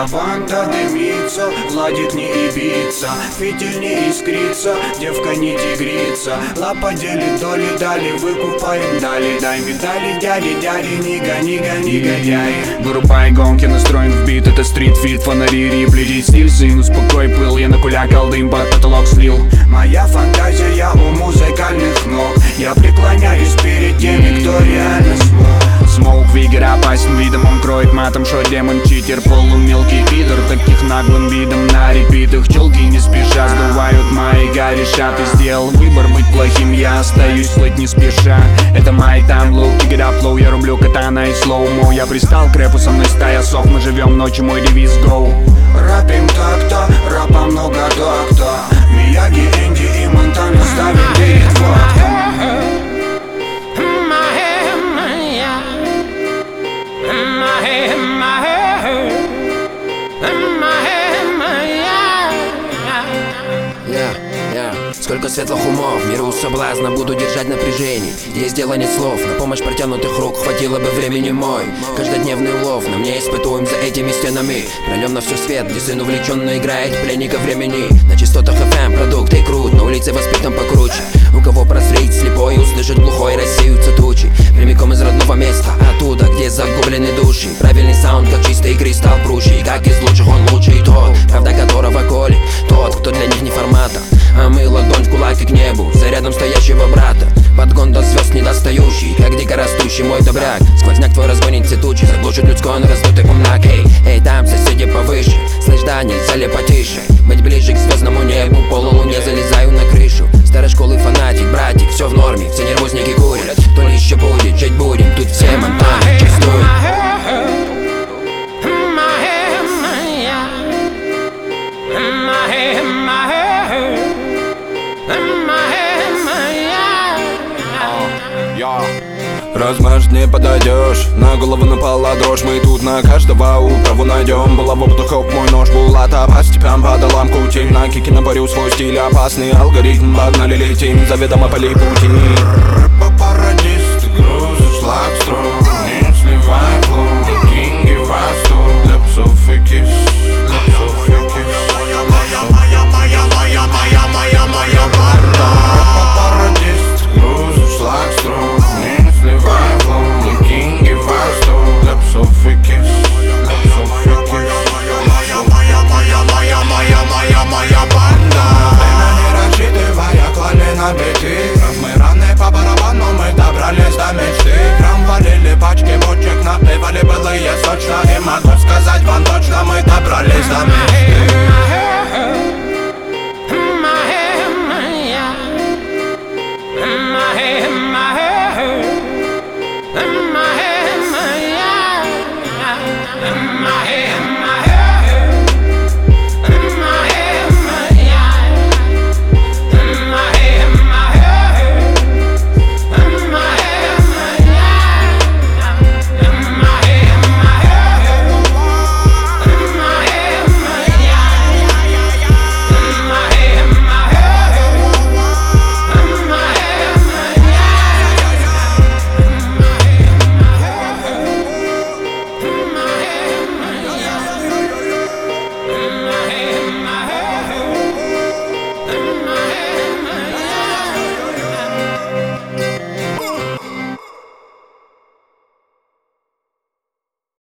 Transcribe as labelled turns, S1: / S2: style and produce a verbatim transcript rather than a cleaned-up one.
S1: банда дымится, ладит не ибица, фитиль не искрится, девка не тигрица. Лапа делит доли, дали, выкупаем, дали. Дай медали, дяди, дяди, не гони, гони, негодяи. Вырубай гонки, настроен в бит, это стрит-фит, фонари, рипли, стиль, сын, успокой пыл. Я на куля колдым, под потолок слил. Моя фантазия у музыкальных ног, я преклоняюсь перед теми, кто реально смог. Смоук Вигер опасен видом, он кроет матом, шо демон читер, полумелкий пидор. Таких наглым видом на репитах челки не спеша сдувают маяка, решат. И сделал выбор быть плохим, я остаюсь слыть не спеша. Это май тайм лоу, pick it up low, я рублю катана и слоумо. Я пристал к рэпу, со мной стая сов, мы живем ночью, мой девиз go. Рэпим так-то, рэпа много так-то. Мияги, Энди и Монтана ставим перед фактом.
S2: Сколько светлых умов, миру соблазна буду держать напряжение. Здесь дело нет слов, на помощь протянутых рук хватило бы времени мой. Каждодневный улов, на мне испытуем за этими стенами. Прольем на все свет, где сын увлеченно играет пленника времени. На частотах эф эм продукты крут, на улице воспитан покруче. У кого прозреть слепой, услышит глухой, рассеются тучи. Прямиком из родного места, оттуда, где загублены души. Правильный саунд, как чистый кристалл прущий. Как из лучших он лучший тот, правда которого колет тот, кто для них не формата. А мы ладонь в кулак и к небу, за рядом стоящего брата. Подгон до звезд недостающий, как дикорастущий мой добряк. Сквозняк твой разгонит все тучи, заглушит людской, он раздутый умнак. Эй, эй, там соседи повыше, слышь, да, нельзя ли потише? Быть ближе к звездному небу, полулуне залезаю на крышу. Старой школы фанатик, братик, все в норме, все нервозники курят. То ли еще будет, жить будем, тут все монтаны частуют.
S3: Размажь не подойдешь, на голову напала дрожь. Мы тут на каждого управу найдем. Булаву хоп, мой нож, булата по степям по долам кутим. На кике наборю свой стиль, опасный алгоритм. Погнали, летим, заведомо полей пути. Рэпа-пародист, грузишь лакстру. Не сливай флоу, кинги фасту. Для псов и кис.